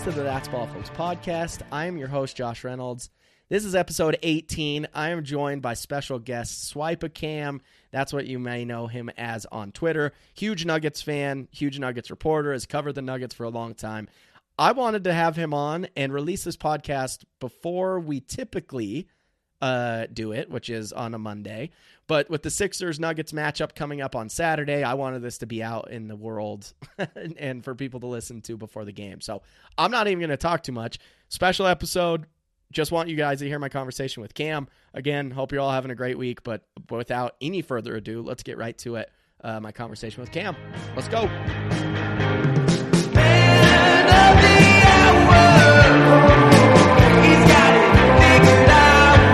to the That's Ball Folks podcast. I am your host, Josh Reynolds. This is episode 18. I am joined by special guest Swipa Cam. That's what you may know him as on Twitter. Huge Nuggets fan, huge Nuggets reporter, has covered the Nuggets for a long time. I wanted to have him on and release this podcast before we typically do it, which is on a Monday. But with the Sixers-Nuggets matchup coming up on Saturday, I wanted this to be out in the world and for people to listen to before the game. So I'm not even going to talk too much. Special episode. Just want you guys to hear my conversation with Cam. Again, hope you're all having a great week. But without any further ado, let's get right to it. My conversation with Cam. Let's go. Man of the hour. He's got it figured out.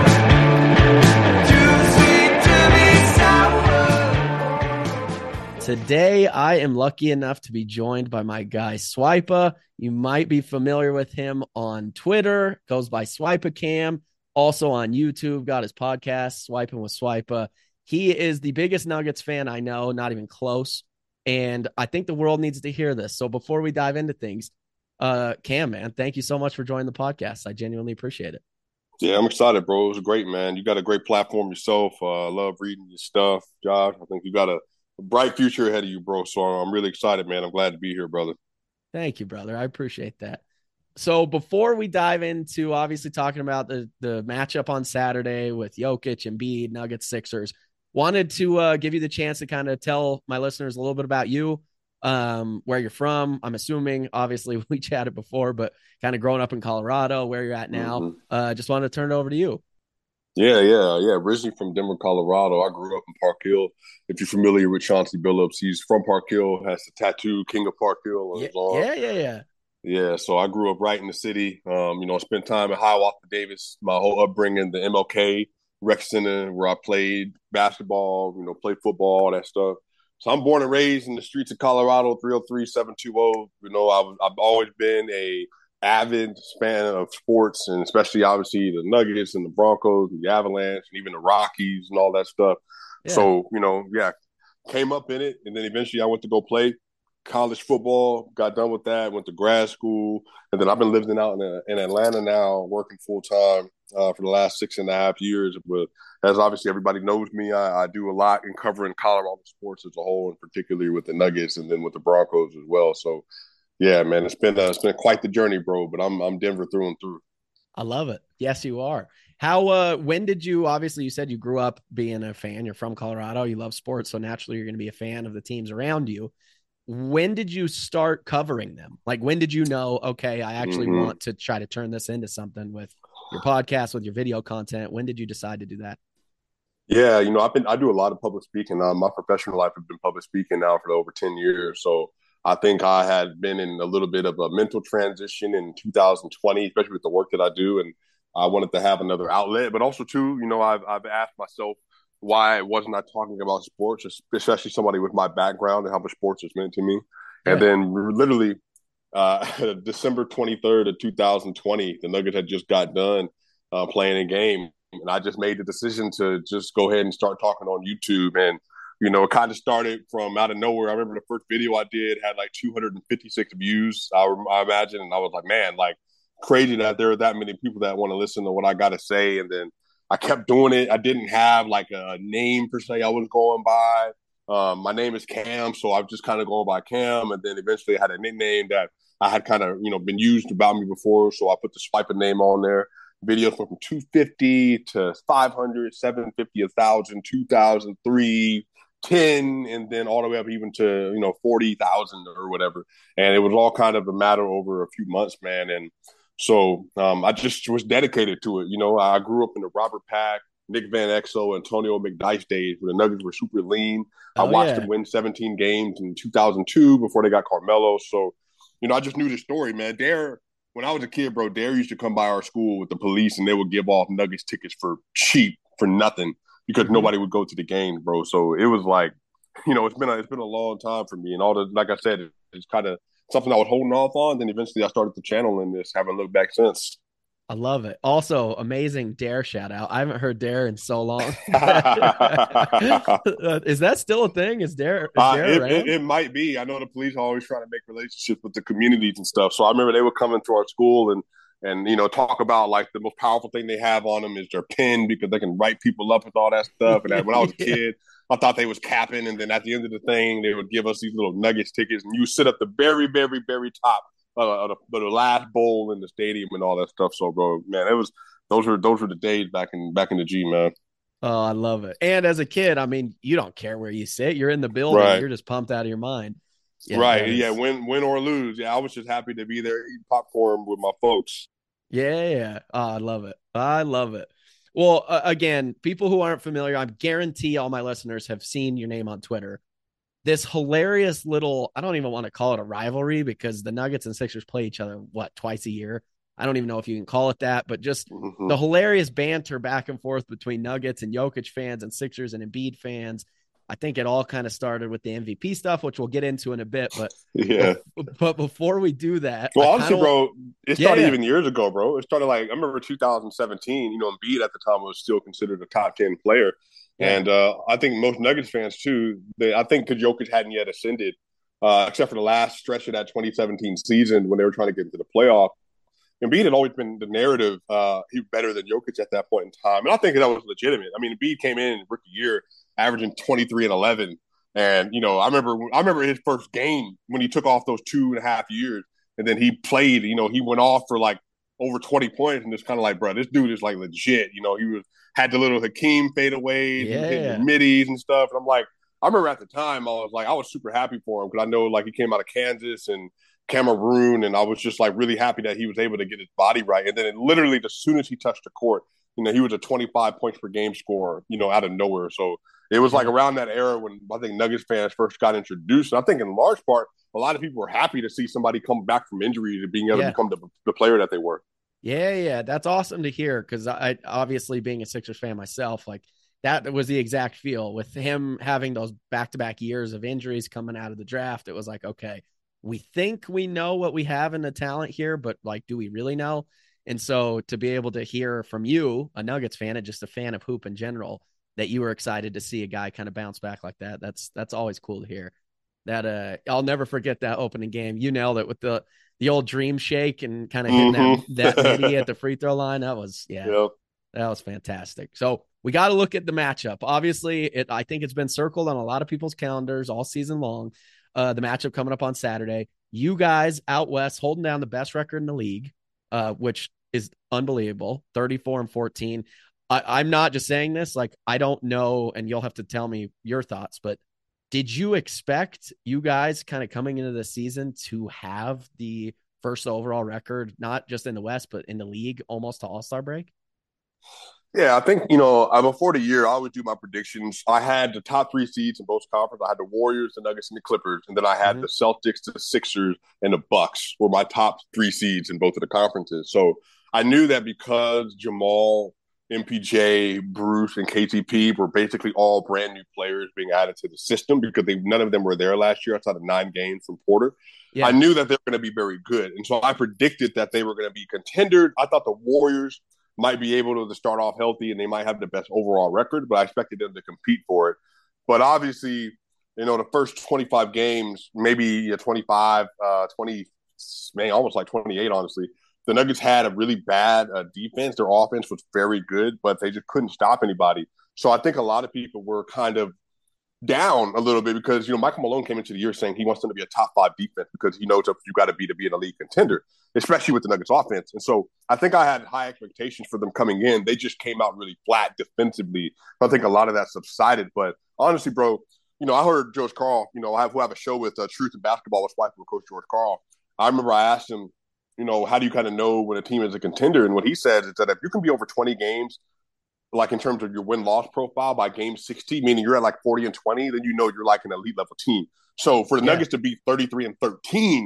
Today, I am lucky enough to be joined by my guy, Swipa. You might be familiar with him on Twitter. Goes by Swipa Cam. Also on YouTube, got his podcast, Swiping with Swipa. He is the biggest Nuggets fan I know, not even close. And I think the world needs to hear this. So before we dive into things, Cam, man, thank you so much for joining the podcast. I genuinely appreciate it. Yeah, I'm excited, bro. It was great, man. You got a great platform yourself. I love reading your stuff, Josh. I think you got a bright future ahead of you, bro. So I'm really excited, man. I'm glad to be here, brother. Thank you, brother. I appreciate that. So before we dive into obviously talking about the matchup on Saturday with Jokic, Embiid, Nuggets, Sixers, wanted to give you the chance to kind of tell my listeners a little bit about you, where you're from. I'm assuming, obviously, we chatted before, but kind of growing up in Colorado, where you're at now. Just wanted to turn it over to you. Yeah. Originally from Denver, Colorado. I grew up in Park Hill. If you're familiar with Chauncey Billups, he's from Park Hill, has the tattoo King of Park Hill on his arm. Yeah, so I grew up right in the city. Spent time at Hiawatha Davis, my whole upbringing, the MLK Rec Center, where I played basketball, played football, all that stuff. So I'm born and raised in the streets of Colorado, 303-720. I've always been a avid fan of sports, and especially obviously the Nuggets and the Broncos and the Avalanche and even the Rockies and all that stuff. Yeah. So, came up in it, and then eventually I went to go play college football, got done with that, went to grad school, and then I've been living out in Atlanta now, working full-time for the last 6.5 years. But as obviously everybody knows me, I do a lot in covering Colorado sports as a whole, and particularly with the Nuggets and then with the Broncos as well. So, yeah, man, it's been quite the journey, bro. But I'm Denver through and through. I love it. Yes, you are. How? When did you? Obviously, you said you grew up being a fan. You're from Colorado. You love sports, so naturally, you're going to be a fan of the teams around you. When did you start covering them? Like, when did you know? Okay, I actually want to try to turn this into something with your podcast, with your video content. When did you decide to do that? Yeah, I do a lot of public speaking. My professional life has been public speaking now for over 10 years. So I think I had been in a little bit of a mental transition in 2020, especially with the work that I do. And I wanted to have another outlet, but also too, I've asked myself, why wasn't I talking about sports, especially somebody with my background and how much sports has meant to me. Yeah. And then literally December 23rd of 2020, the Nuggets had just got done playing a game. And I just made the decision to just go ahead and start talking on YouTube. And it kind of started from out of nowhere. I remember the first video I did had like 256 views, I imagine. And I was like, man, like crazy that there are that many people that want to listen to what I got to say. And then I kept doing it. I didn't have like a name per se I was going by. My name is Cam, so I've just kind of gone by Cam. And then eventually I had a nickname that I had kind of, been used about me before. So I put the Swipa name on there. Videos went from 250 to 500, 750, 1,000, 2,000, 3, 10, and then all the way up even to 40,000 or whatever. And it was all kind of a matter over a few months, man. And so I just was dedicated to it. I grew up in the Robert Pack, Nick Van Exel, Antonio McDyess days where the Nuggets were super lean. I watched them win 17 games in 2002 before they got Carmelo. So I just knew the story, man. When I was a kid, bro, Dare used to come by our school with the police, and they would give off Nuggets tickets for cheap, for nothing, because nobody would go to the games, bro. So it was like, it's been a long time for me, and like I said, it's kind of something I was holding off on. Then eventually, I started the channel in this, haven't looked back since. I love it. Also, amazing Dare shout out. I haven't heard Dare in so long. Is that still a thing? Is Dare around? It might be. I know the police are always trying to make relationships with the communities and stuff. So I remember they would come into our school and talk about like the most powerful thing they have on them is their pen because they can write people up with all that stuff. And when I was a Yeah. kid, I thought they was capping. And then at the end of the thing, they would give us these little Nuggets tickets, and you sit at the very, very, very top of the last bowl in the stadium and all that stuff. So, bro, man, it was those were the days back in the G, man. Oh, I love it. And as a kid, I mean, you don't care where you sit. You're in the building. Right. You're just pumped out of your mind. Yeah, Right. that Yeah. is. Win or lose. Yeah. I was just happy to be there eating popcorn with my folks. Yeah, yeah. Oh, I love it. I love it. Well, again, people who aren't familiar, I guarantee all my listeners have seen your name on Twitter. This hilarious little, I don't even want to call it a rivalry because the Nuggets and Sixers play each other, what, twice a year? I don't even know if you can call it that, but just Hmm. the hilarious banter back and forth between Nuggets and Jokic fans and Sixers and Embiid fans. I think it all kind of started with the MVP stuff, which we'll get into in a bit. Yeah. But before we do that, I Well, kind honestly, of, bro, it yeah, started yeah, even years ago, bro. It started like I remember 2017. Embiid at the time was still considered a top 10 player, yeah, and I think most Nuggets fans too. I think because Jokic hadn't yet ascended, except for the last stretch of that 2017 season when they were trying to get into the playoff. Embiid had always been the narrative. He was better than Jokic at that point in time, and I think that was legitimate. I mean, Embiid came in rookie year averaging 23 and 11, and I remember his first game when he took off those 2.5 years, and then he played. He went off for like over 20 points, and it's kind of like, bro, this dude is like legit. He had the little Hakeem fadeaways. He was hitting the yeah, middies and stuff, and I'm like, I remember at the time I was super happy for him because I know like he came out of Kansas and Cameroon, and I was just like really happy that he was able to get his body right. And then literally, as soon as he touched the court, he was a 25 points per game scorer, out of nowhere. So it was like yeah. around that era when I think Nuggets fans first got introduced. And I think in large part, a lot of people were happy to see somebody come back from injury to being able to Yeah. become the player that they were. Yeah, yeah, that's awesome to hear because I obviously being a Sixers fan myself, like that was the exact feel with him having those back-to-back years of injuries coming out of the draft. It was like, okay, we think we know what we have in the talent here, but like, do we really know? And so to be able to hear from you, a Nuggets fan and just a fan of hoop in general, that you were excited to see a guy kind of bounce back like that. That's always cool to hear. That I'll never forget that opening game. You nailed it with the old dream shake and kind of hitting that Mm-hmm. that midi at the free throw line. That was yeah, Yep. that was fantastic. So we got to look at the matchup. Obviously, I think it's been circled on a lot of people's calendars all season long. The matchup coming up on Saturday. You guys out west holding down the best record in the league, which is unbelievable, 34-14. I'm not just saying this, like I don't know, and you'll have to tell me your thoughts, but did you expect you guys kind of coming into the season to have the first overall record, not just in the West, but in the league almost to All-Star break? Yeah, I think, before the year, I would do my predictions. I had the top three seeds in both conferences. I had the Warriors, the Nuggets, and the Clippers. And then I had Mm-hmm. the Celtics, the Sixers, and the Bucks were my top three seeds in both of the conferences. So I knew that because Jamal, MPJ, Bruce, and KTP were basically all brand new players being added to the system because none of them were there last year outside of 9 games from Porter. I Yeah. knew that they were going to be very good. And so I predicted that they were going to be contenders. I thought the Warriors might be able to start off healthy and they might have the best overall record, but I expected them to compete for it. But obviously, the first 25 games, maybe 25, 20, man, almost like 28, honestly. The Nuggets had a really bad defense. Their offense was very good, but they just couldn't stop anybody. So I think a lot of people were kind of down a little bit because Michael Malone came into the year saying he wants them to be a top five defense because he knows you got to be an elite contender, especially with the Nuggets offense. And so I think I had high expectations for them coming in. They just came out really flat defensively. I think a lot of that subsided. But honestly, bro, I heard George Carl. Who have a show with Truth and Basketball with Coach George Carl. I remember I asked him, how do you kind of know when a team is a contender? And what he says is that if you can be over 20 games like in terms of your win-loss profile by game 60, meaning you're at like 40-20, then you're like an elite level team. So for the Yeah. Nuggets to be 33-13,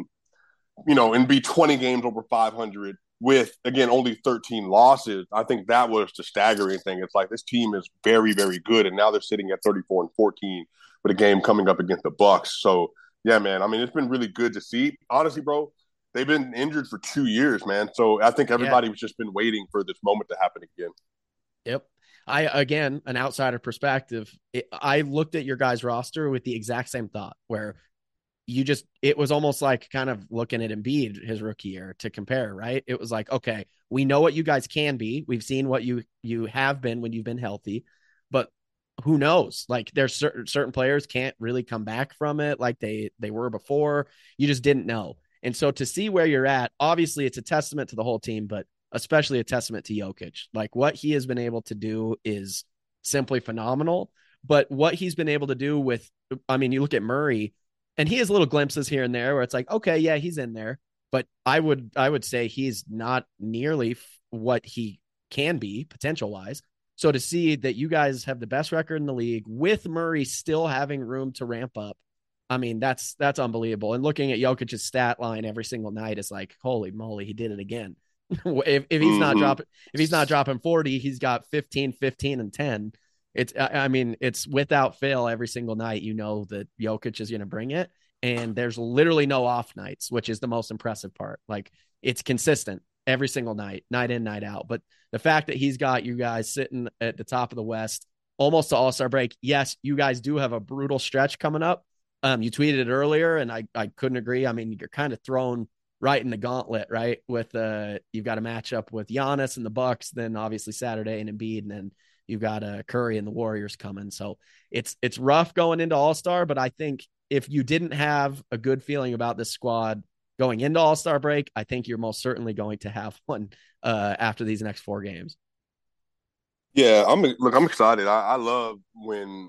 and be 20 games over 500 with, again, only 13 losses, I think that was the staggering thing. It's like this team is very, very good, and now they're sitting at 34-14 with a game coming up against the Bucks. So, yeah, man, I mean, it's been really good to see. Honestly, bro, they've been injured for 2 years, man. So I think Yeah. everybody was just been waiting for this moment to happen again. Yep. Again, an outsider perspective, I looked at your guys' roster with the exact same thought where it was almost like kind of looking at Embiid his rookie year to compare, right? It was like, okay, we know what you guys can be. We've seen what you have been when you've been healthy, but who knows? Like there's certain players can't really come back from it like they were before. You just didn't know. And so to see where you're at, obviously it's a testament to the whole team, but especially a testament to Jokic. Like what he has been able to do is simply phenomenal. But what he's been able to do with, I mean, you look at Murray, and he has little glimpses here and there where it's like, okay, yeah, he's in there, but I would say he's not nearly what he can be potential wise. So to see that you guys have the best record in the league with Murray still having room to ramp up, I mean, that's unbelievable. And looking at Jokic's stat line every single night is like, holy moly, he did it again. If he's not Mm-hmm. dropping, if he's not dropping 40, he's got 15, 15, and 10. I mean, it's without fail every single night. You know that Jokic is going to bring it, and there's literally no off nights, which is the most impressive part. Like it's consistent every single night, night in, night out. But the fact that he's got you guys sitting at the top of the West, almost to All-Star break. Yes, you guys do have a brutal stretch coming up. You tweeted it earlier, and I couldn't agree. I mean, you're kind of thrown right in the gauntlet, right? With you've got a matchup with Giannis and the Bucks, then obviously Saturday and Embiid, and then you've got Curry and the Warriors coming. So it's rough going into All-Star, but I think if you didn't have a good feeling about this squad going into All-Star break, I think you're most certainly going to have one after these next 4 games. Yeah, I'm excited. I love when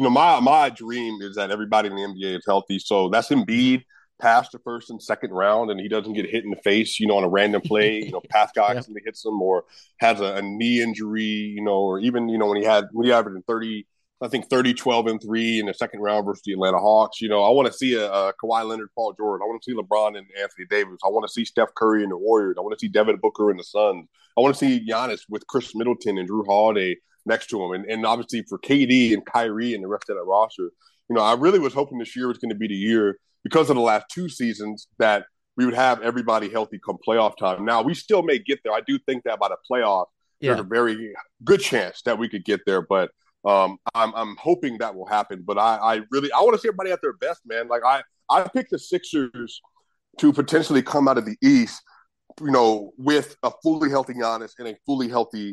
my dream is that everybody in the NBA is healthy. So that's Mm-hmm. Embiid past the first and second round, and he doesn't get hit in the face, on a random play. Pascal Yep. accidentally hits him or has a knee injury, or even when he averaged 30, I think 30, 12, and 3 in the second round versus the Atlanta Hawks. I want to see a Kawhi Leonard, Paul George. I want to see LeBron and Anthony Davis. I want to see Steph Curry and the Warriors. I want to see Devin Booker and the Suns. I want to see Giannis with Chris Middleton and Drew Holiday next to him. And obviously for KD and Kyrie and the rest of that roster, I really was hoping this year was going to be the year because of the last 2 seasons that we would have everybody healthy come playoff time. Now, we still may get there. I do think that by the playoff, there's Yeah. a very good chance that we could get there. But I'm hoping that will happen. But I want to see everybody at their best, man. Like I picked the Sixers to potentially come out of the East, with a fully healthy Giannis and a fully healthy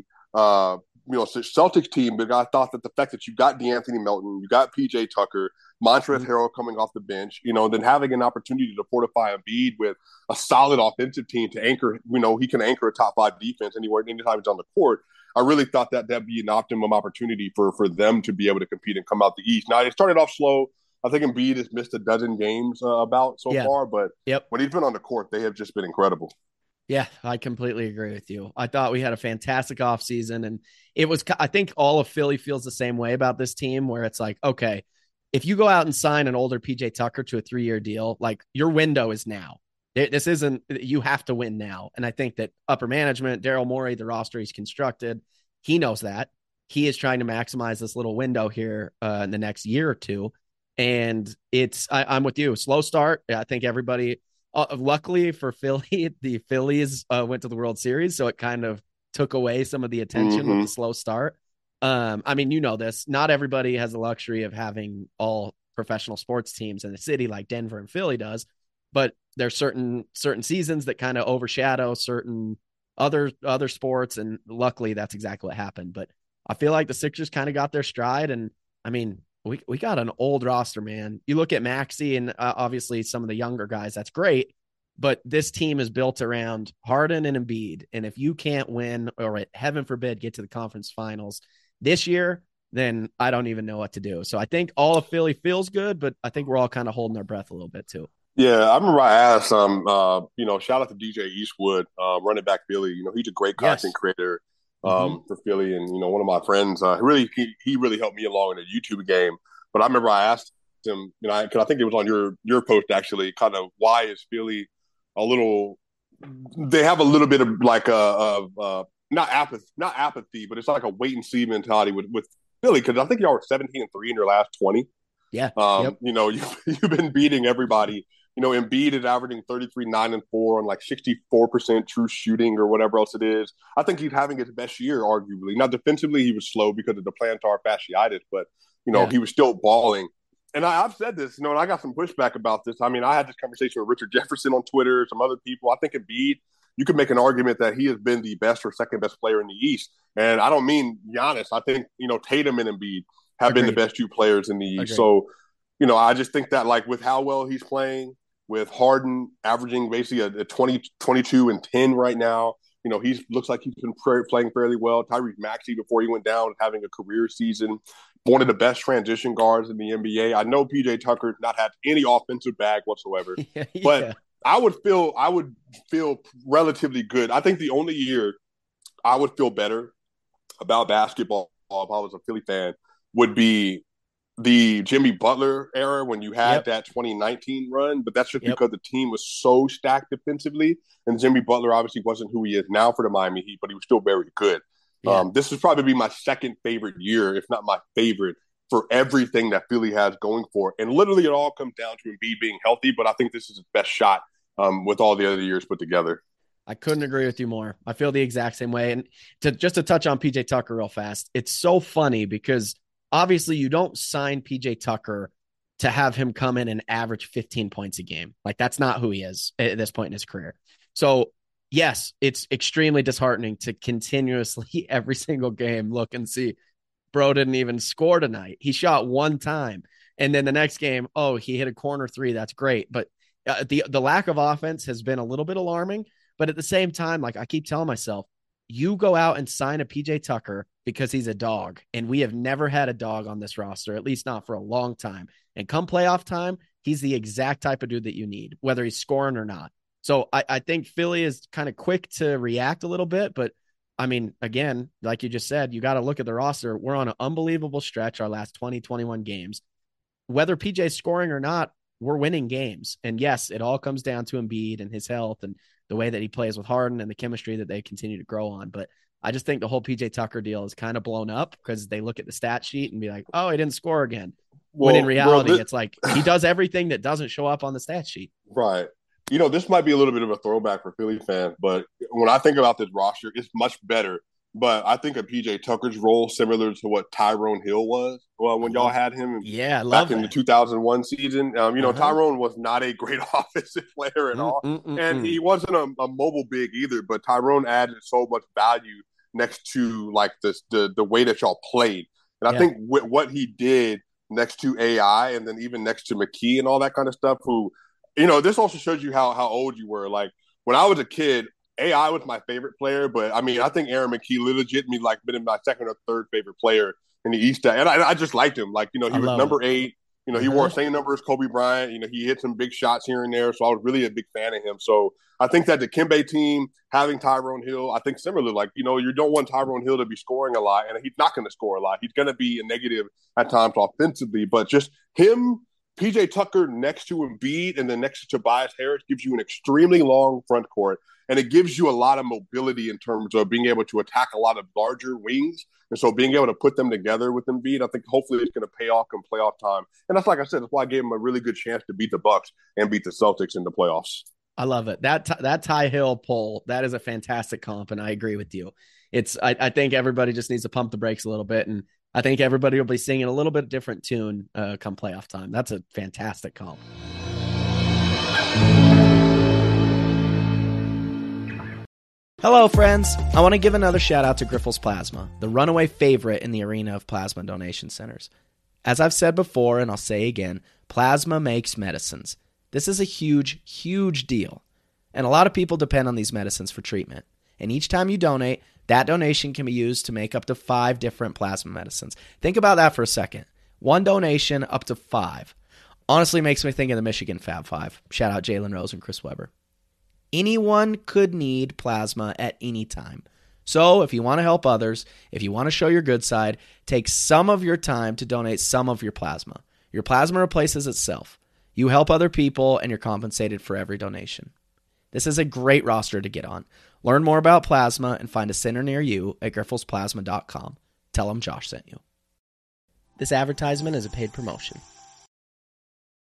Celtics team. But I thought that the fact that you got DeAnthony Melton, you got PJ Tucker, Montrezl Mhm. Harrell coming off the bench, then having an opportunity to fortify Embiid with a solid offensive team to anchor, he can anchor a top 5 defense anytime he's on the court. I really thought that that'd be an optimum opportunity for them to be able to compete and come out the East. Now, it started off slow. I think Embiid has missed a dozen games about so Yeah. far, but Yep. when he's been on the court, they have just been incredible. Yeah, I completely agree with you. I thought we had a fantastic offseason, and I think all of Philly feels the same way about this team, where it's like, okay, if you go out and sign an older PJ Tucker to a 3-year deal, like your window is now. This isn't, you have to win now. And I think that upper management, Daryl Morey, the roster he's constructed, he knows that. He is trying to maximize this little window here in the next year or two. And I'm with you. Slow start. I think everybody, luckily for Philly, the Phillies went to the World Series, so it kind of took away some of the attention with Mm-hmm. the slow start. I mean, you know this. Not everybody has the luxury of having all professional sports teams in the city like Denver and Philly does, but there's certain seasons that kind of overshadow certain other sports, and luckily that's exactly what happened. But I feel like the Sixers kind of got their stride, and I mean, we got an old roster, man. You look at Maxey and obviously some of the younger guys, that's great. But this team is built around Harden and Embiid. And if you can't win, or heaven forbid, get to the conference finals this year, then I don't even know what to do. So I think all of Philly feels good, but I think we're all kind of holding our breath a little bit too. Yeah, I remember I asked, shout out to DJ Eastwood, running back Philly. He's a great content Yes. creator Mm-hmm. for Philly, and one of my friends, he really helped me along in a YouTube game. But I remember I asked him, because I think it was on your post actually, kind of why is Philly a little? They have a little bit of like not apathy, but it's like a wait and see mentality with Philly, because I think y'all were 17-3 in your last 20. Yeah. Yep. You've been beating everybody Embiid is averaging 33, 9, and 4 on like 64% true shooting or whatever else it is. I think he's having his best year, arguably. Now, defensively, he was slow because of the plantar fasciitis, but, he was still balling. And I've said this, and I got some pushback about this. I mean, I had this conversation with Richard Jefferson on Twitter, some other people. I think Embiid, you could make an argument that he has been the best or second best player in the East. And I don't mean Giannis. I think, Tatum and Embiid have been the best two players in the East. So, I just think that like with how well he's playing, with Harden averaging basically a 20, 22, and 10 right now, he looks like he's been playing fairly well. Tyrese Maxey, before he went down, having a career season, one of the best transition guards in the NBA. I know PJ Tucker not had any offensive bag whatsoever, but I would feel relatively good. I think the only year I would feel better about basketball if I was a Philly fan would be the Jimmy Butler era when you had that 2019 run, but that's just because the team was so stacked defensively, and Jimmy Butler obviously wasn't who he is now for the Miami Heat, but he was still very good. This would probably be my second favorite year, if not my favorite, for everything that Philly has going for it. And literally it all comes down to Embiid being healthy, but I think this is his best shot with all the other years put together. I couldn't agree with you more. I feel the exact same way. And to touch on PJ Tucker real fast, it's so funny because obviously you don't sign PJ Tucker to have him come in and average 15 points a game. Like that's not who he is at this point in his career. So yes, it's extremely disheartening to continuously every single game look and see bro didn't even score tonight. He shot one time. And then the next game, he hit a corner three. That's great. But the lack of offense has been a little bit alarming. But at the same time, like I keep telling myself, you go out and sign a PJ Tucker because he's a dog. And we have never had a dog on this roster, at least not for a long time. And come playoff time, he's the exact type of dude that you need, whether he's scoring or not. So I think Philly is kind of quick to react a little bit. But I mean, again, like you just said, you got to look at the roster. We're on an unbelievable stretch, our last 20, 21 games. Whether PJ's scoring or not, we're winning games. And yes, it all comes down to Embiid and his health and the way that he plays with Harden and the chemistry that they continue to grow on. But I just think the whole PJ Tucker deal is kind of blown up because they look at the stat sheet and be like, oh, he didn't score again. When in reality, it's like he does everything that doesn't show up on the stat sheet. Right. This might be a little bit of a throwback for Philly fans, but when I think about this roster, it's much better. But I think of PJ Tucker's role similar to what Tyrone Hill was when y'all had him back in the 2001 season. Tyrone was not a great offensive player at all. And he wasn't a mobile big either, but Tyrone added so much value next to like the way that y'all played. And I think what he did next to AI and then even next to McKee and all that kind of stuff, this also shows you how old you were. Like when I was a kid, AI was my favorite player, but I mean, I think Aaron McKee legitimately like been my second or third favorite player in the East. And I just liked him. Like, he was number 8. He wore the same number as Kobe Bryant. He hit some big shots here and there. So I was really a big fan of him. So I think that the Kimbe team having Tyrone Hill, I think similar, like, you don't want Tyrone Hill to be scoring a lot, and he's not going to score a lot. He's going to be a negative at times offensively, but just him, PJ Tucker next to Embiid and then next to Tobias Harris gives you an extremely long front court. And it gives you a lot of mobility in terms of being able to attack a lot of larger wings. And so being able to put them together with Embiid, I think hopefully it's going to pay off in playoff time. And that's, like I said, that's why I gave him a really good chance to beat the Bucks and beat the Celtics in the playoffs. I love it. That Ty Hill poll, that is a fantastic comp, and I agree with you. I think everybody just needs to pump the brakes a little bit, and I think everybody will be singing a little bit different tune come playoff time. That's a fantastic comp. Hello, friends. I want to give another shout out to Grifols Plasma, the runaway favorite in the arena of plasma donation centers. As I've said before, and I'll say again, plasma makes medicines. This is a huge, huge deal. And a lot of people depend on these medicines for treatment. And each time you donate, that donation can be used to make up to 5 different plasma medicines. Think about that for a second. 1 donation up to 5. Honestly makes me think of the Michigan Fab Five. Shout out Jalen Rose and Chris Webber. Anyone could need plasma at any time. So if you want to help others, if you want to show your good side, take some of your time to donate some of your plasma. Your plasma replaces itself. You help other people and you're compensated for every donation. This is a great roster to get on. Learn more about plasma and find a center near you at grifolsplasma.com. Tell them Josh sent you. This advertisement is a paid promotion.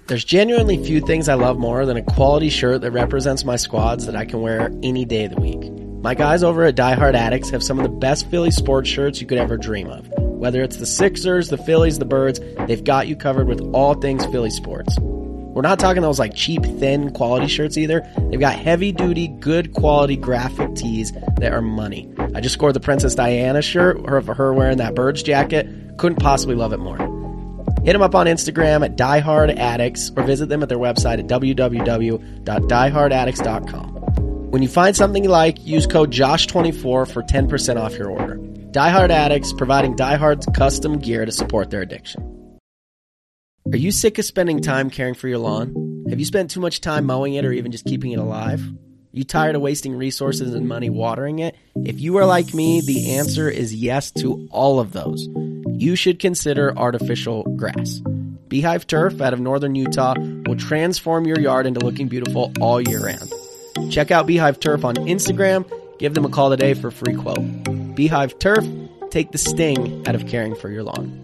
There's genuinely few things I love more than a quality shirt that represents my squads that I can wear any day of the week. My guys over at Die Hard Addicts have some of the best Philly sports shirts you could ever dream of. Whether it's the Sixers, the Phillies, the Birds, they've got you covered with all things Philly sports. We're not talking those like cheap, thin quality shirts either. They've got heavy-duty, good quality graphic tees that are money. I just scored the Princess Diana shirt of her wearing that Birds jacket. Couldn't possibly love it more. Hit them up on Instagram at DieHardAddicts or visit them at their website at www.diehardaddicts.com. When you find something you like, use code JOSH24 for 10% off your order. Die Hard Addicts, providing Die Hard's custom gear to support their addiction. Are you sick of spending time caring for your lawn? Have you spent too much time mowing it or even just keeping it alive? Are you tired of wasting resources and money watering it? If you are like me, the answer is yes to all of those. You should consider artificial grass. Beehive Turf out of northern Utah will transform your yard into looking beautiful all year round. Check out Beehive Turf on Instagram. Give them a call today for a free quote. Beehive Turf, take the sting out of caring for your lawn.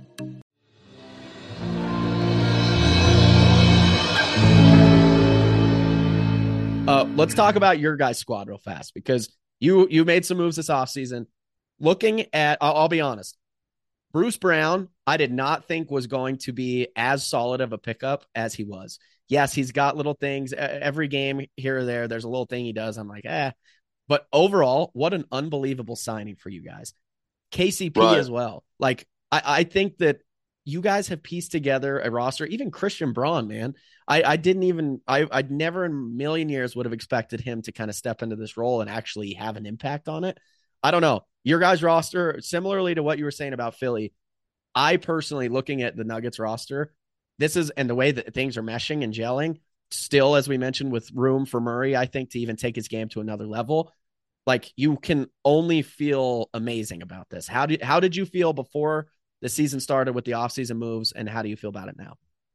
Let's talk about your guys' squad real fast because you made some moves this offseason. Looking at, I'll be honest, Bruce Brown, I did not think was going to be as solid of a pickup as he was. Yes, he's got little things. Every game here or there, there's a little thing he does. I'm like, But overall, what an unbelievable signing for you guys. KCP right. as well. Like, I think that you guys have pieced together a roster. Even Christian Braun, man. I'd never in a million years would have expected him to kind of step into this role and actually have an impact on it. I don't know. Your guys' roster, similarly to what you were saying about Philly, I personally, looking at the Nuggets roster, and the way that things are meshing and gelling, still, as we mentioned, with room for Murray, I think, to even take his game to another level. Like, you can only feel amazing about this. How did you feel before the season started with the offseason moves, and how do you feel about it now?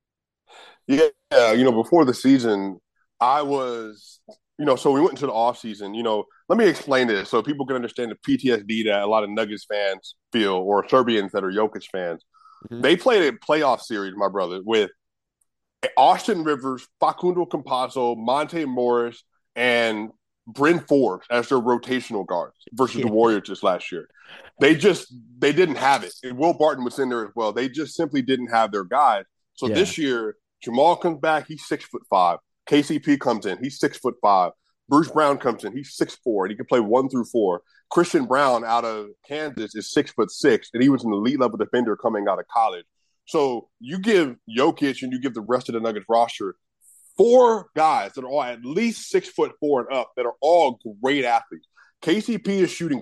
Yeah, before the season, I was, so we went into the offseason, let me explain this so people can understand the PTSD that a lot of Nuggets fans feel, or Serbians that are Jokic fans. Mm-hmm. They played a playoff series, my brother, with Austin Rivers, Facundo Campazzo, Monte Morris, and Bryn Forbes as their rotational guards versus the Warriors this last year. They didn't have it. And Will Barton was in there as well. They just simply didn't have their guys. So this year, Jamal comes back. He's 6'5". KCP comes in. He's 6'5". Bruce Brown comes in. He's 6'4", and he can play 1 through 4. Christian Braun out of Kansas is 6'6", and he was an elite level defender coming out of college. So you give Jokic and you give the rest of the Nuggets roster 4 guys that are all at least 6'4" and up that are all great athletes. KCP is shooting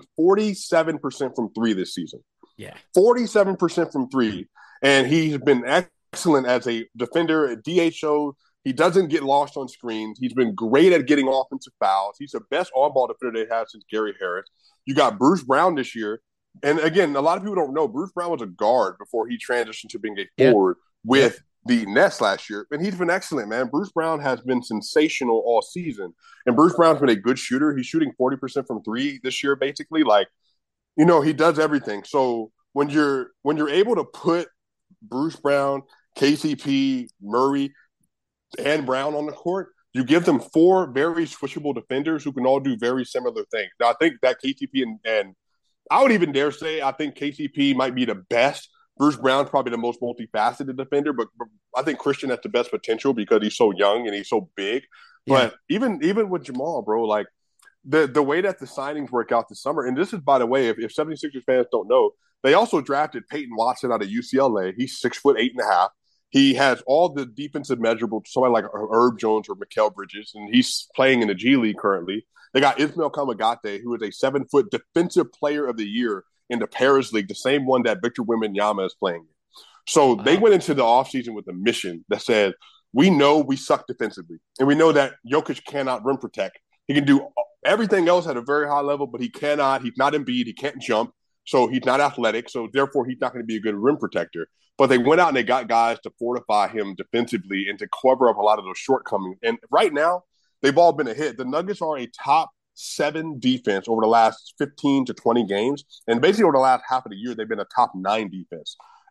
47% from 3 this season. Yeah. 47% from 3. And he's been excellent as a defender at DHO. He doesn't get lost on screens. He's been great at getting offensive fouls. He's the best on-ball defender they have since Gary Harris. You got Bruce Brown this year. And again, a lot of people don't know Bruce Brown was a guard before he transitioned to being a forward with the Nets last year. And he's been excellent, man. Bruce Brown has been sensational all season. And Bruce Brown's been a good shooter. He's shooting 40% from 3 this year, basically. Like, he does everything. So when you're able to put Bruce Brown, KCP, Murray, and Brown on the court, you give them 4 very switchable defenders who can all do very similar things. Now, I think that KCP and I would even dare say I think KCP might be the best. Bruce Brown's probably the most multifaceted defender, but I think Christian has the best potential because he's so young and he's so big. Yeah. But even with Jamal, bro, like the way that the signings work out this summer, and this is, by the way, if 76ers fans don't know, they also drafted Peyton Watson out of UCLA. He's 6'8.5". He has all the defensive measurables, somebody like Herb Jones or Mikal Bridges, and he's playing in the G League currently. They got Ismail Kamagate, who is a 7-foot defensive player of the year in the Paris League, the same one that Victor Wembanyama is playing in. So They went into the offseason with a mission that said, we know we suck defensively, and we know that Jokic cannot rim protect. He can do everything else at a very high level, but he's not Embiid, he can't jump, so he's not athletic, so therefore he's not going to be a good rim protector. But they went out and they got guys to fortify him defensively and to cover up a lot of those shortcomings. And right now, they've all been a hit. The Nuggets are a top 7 defense over the last 15 to 20 games. And basically over the last half of the year, they've been a top 9 defense.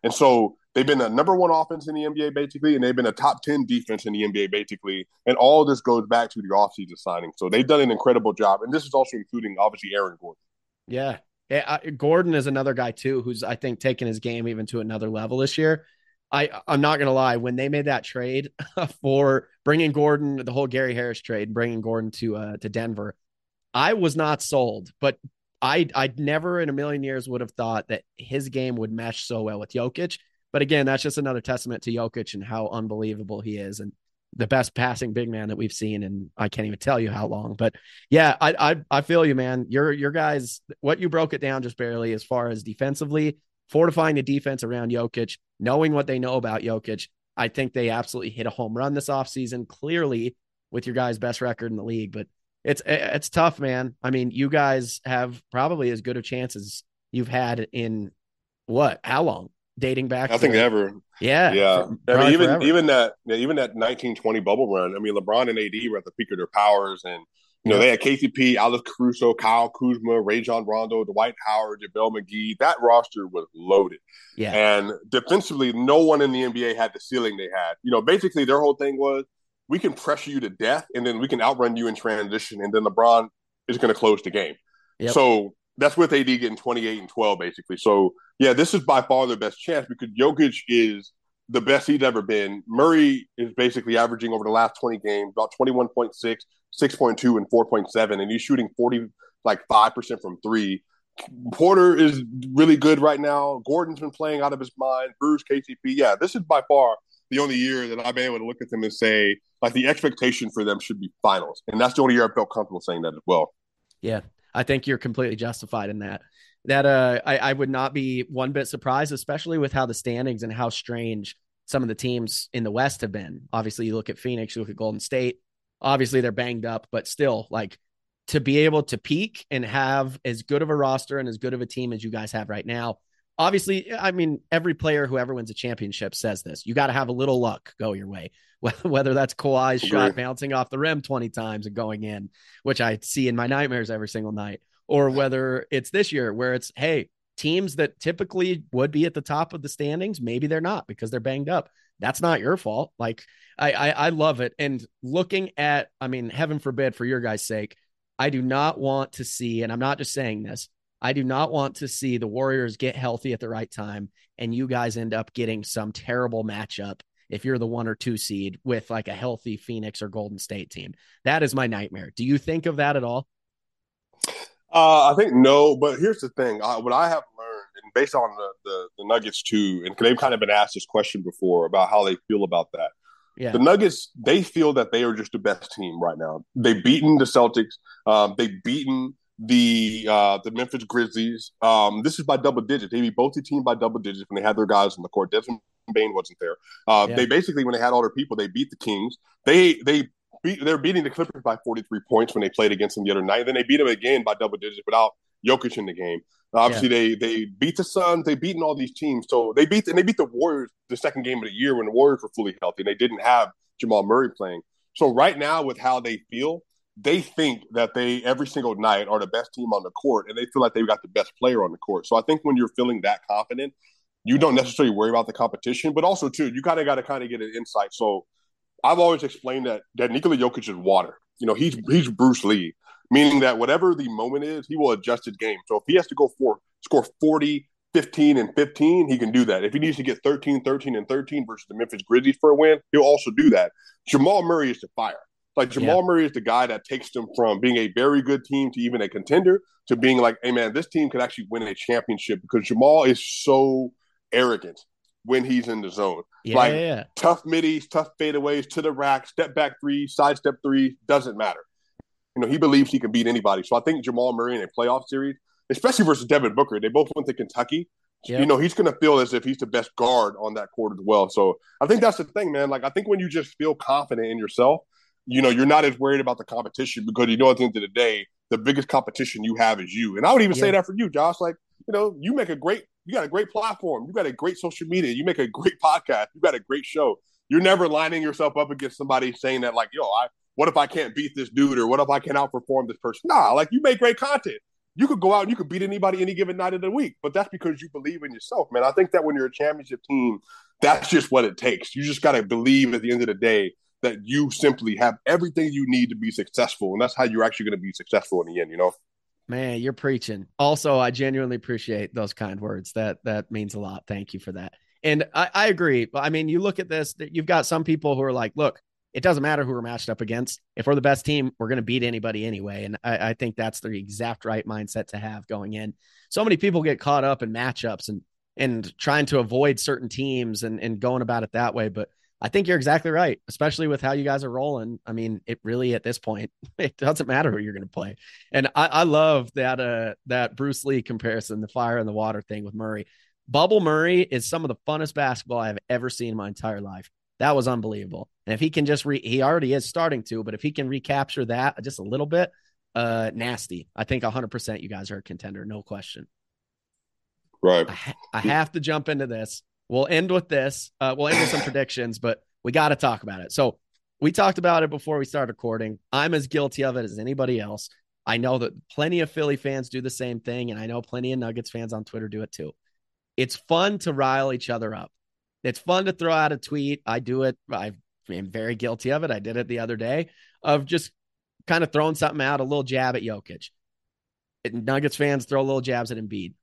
And so they've been a number one offense in the NBA basically, and they've been a top 10 defense in the NBA basically. And all this goes back to the offseason signing. So they've done an incredible job. And this is also including obviously Aaron Gordon. Yeah. Gordon is another guy too, who's I think taking his game even to another level this year. I'm not gonna lie, when they made that trade for bringing Gordon, the whole Gary Harris trade, bringing Gordon to Denver, I was not sold. But I never in a million years would have thought that his game would mesh so well with Jokic. But again, that's just another testament to Jokic and how unbelievable he is, and the best passing big man that we've seen, and I can't even tell you how long. But yeah, I feel you, man. Your guys, what you broke it down just barely as far as defensively, fortifying the defense around Jokic, knowing what they know about Jokic. I think they absolutely hit a home run this offseason, clearly with your guys' best record in the league. But it's tough, man. I mean, you guys have probably as good of chances you've had in what? How long? Dating back? I think ever. Yeah. I mean, even that 1920 bubble run. I mean, LeBron and AD were at the peak of their powers, and they had KCP, Alex Caruso, Kyle Kuzma, Rajon Rondo, Dwight Howard, JaVale McGee. That roster was loaded. Yeah. And defensively, no one in the NBA had the ceiling they had. Basically their whole thing was, we can pressure you to death, and then we can outrun you in transition, and then LeBron is going to close the game. Yep. So that's with AD getting 28 and 12, basically. So, yeah, this is by far their best chance because Jokic is the best he's ever been. Murray is basically averaging over the last 20 games about 21.6, 6.2, and 4.7, and he's shooting 5% from three. Porter is really good right now. Gordon's been playing out of his mind. Bruce, KCP. Yeah, this is by far the only year that I've been able to look at them and say, the expectation for them should be finals. And that's the only year I felt comfortable saying that as well. Yeah, I think you're completely justified in that. I would not be one bit surprised, especially with how the standings and how strange some of the teams in the West have been. Obviously, you look at Phoenix, you look at Golden State. Obviously, they're banged up, but still, to be able to peak and have as good of a roster and as good of a team as you guys have right now. Obviously, I mean, every player who ever wins a championship says this. You got to have a little luck go your way, whether that's Kawhi's shot bouncing off the rim 20 times and going in, which I see in my nightmares every single night, or whether it's this year where it's, hey, teams that typically would be at the top of the standings, maybe they're not because they're banged up. That's not your fault. I love it. And looking at, I mean, heaven forbid for your guys' sake, I do not want to see, and I'm not just saying this, I do not want to see the Warriors get healthy at the right time and you guys end up getting some terrible matchup if you're the 1 or 2 seed with a healthy Phoenix or Golden State team. That is my nightmare. Do you think of that at all? I think no, but here's the thing. What I have learned, and based on the Nuggets too, and they've kind of been asked this question before about how they feel about that. Yeah. The Nuggets, they feel that they are just the best team right now. They've beaten the Celtics. They've beaten the Memphis Grizzlies. This is by double digits. They beat both the team by double digits when they had their guys on the court. Desmond Bane wasn't there. They basically, when they had all their people, they beat the Kings. They're beating the Clippers by 43 points when they played against them the other night. Then they beat them again by double digits without Jokic in the game. Obviously, they beat the Suns. They've beaten all these teams. So they beat the Warriors the second game of the year when the Warriors were fully healthy. And they didn't have Jamal Murray playing. So right now, with how they feel, they think that they every single night are the best team on the court, and they feel like they've got the best player on the court. So I think when you're feeling that confident, you don't necessarily worry about the competition, but also too, you got to get an insight. So I've always explained that Nikola Jokic is water. He's Bruce Lee, meaning that whatever the moment is, he will adjust his game. So if he has to score 40, 15, and 15, he can do that. If he needs to get 13, 13, and 13 versus the Memphis Grizzlies for a win, he'll also do that. Jamal Murray is the fire. Jamal Murray is the guy that takes them from being a very good team to even a contender to being like, hey, man, this team could actually win a championship because Jamal is so arrogant when he's in the zone. Tough middies, tough fadeaways, to the rack, step back three, sidestep three, doesn't matter. He believes he can beat anybody. So I think Jamal Murray in a playoff series, especially versus Devin Booker, they both went to Kentucky. Yep. He's going to feel as if he's the best guard on that court as well. So I think that's the thing, man. I think when you just feel confident in yourself, you're not as worried about the competition because at the end of the day, the biggest competition you have is you. And I would even say that for you, Josh. You got a great platform. You got a great social media. You make a great podcast. You got a great show. You're never lining yourself up against somebody saying that what if I can't beat this dude or what if I can outperform this person? Nah, you make great content. you could go out and you could beat anybody any given night of the week. But that's because you believe in yourself, man. I think that when you're a championship team, that's just what it takes. You just got to believe at the end of the day that you simply have everything you need to be successful. And that's how you're actually going to be successful in the end, you know? Man, you're preaching. Also, I genuinely appreciate those kind words. That means a lot. Thank you for that. And I agree. I mean, you look at this, you've got some people who are like, look, it doesn't matter who we're matched up against. If we're the best team, we're going to beat anybody anyway. And I think that's the exact right mindset to have going in. So many people get caught up in matchups and trying to avoid certain teams and going about it that way. But I think you're exactly right, especially with how you guys are rolling. I mean, it really, at this point, it doesn't matter who you're going to play. And I love that Bruce Lee comparison, the fire and the water thing with Murray. Bubble Murray is some of the funnest basketball I've ever seen in my entire life. That was unbelievable. And if he can just he already is starting to, but if he can recapture that just a little bit, nasty. I think 100% you guys are a contender, no question. Right. I have to jump into this. We'll end with this. We'll end with some predictions, but we got to talk about it. So we talked about it before we started recording. I'm as guilty of it as anybody else. I know that plenty of Philly fans do the same thing, and I know plenty of Nuggets fans on Twitter do it too. It's fun to rile each other up. It's fun to throw out a tweet. I do it. I am very guilty of it. I did it the other day of just kind of throwing something out, a little jab at Jokic. Nuggets fans throw little jabs at Embiid.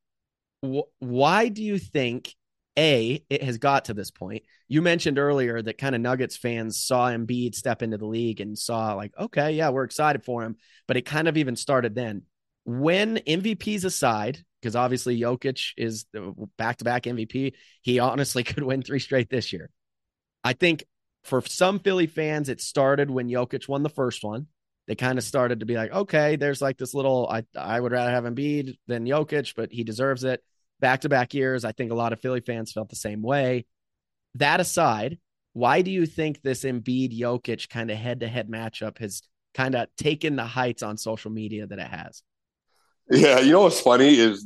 Why do you think, it has got to this point? You mentioned earlier that kind of Nuggets fans saw Embiid step into the league and saw like, okay, yeah, we're excited for him. But it kind of even started then. When MVPs aside, because obviously Jokic is the back-to-back MVP, he honestly could win 3 straight this year. I think for some Philly fans, it started when Jokic won the first one. They kind of started to be like, okay, there's like this little, I would rather have Embiid than Jokic, but he deserves it. Back-to-back years, I think a lot of Philly fans felt the same way. That aside, why do you think this Embiid-Jokic kind of head-to-head matchup has kind of taken the heights on social media that it has? Yeah, you know what's funny is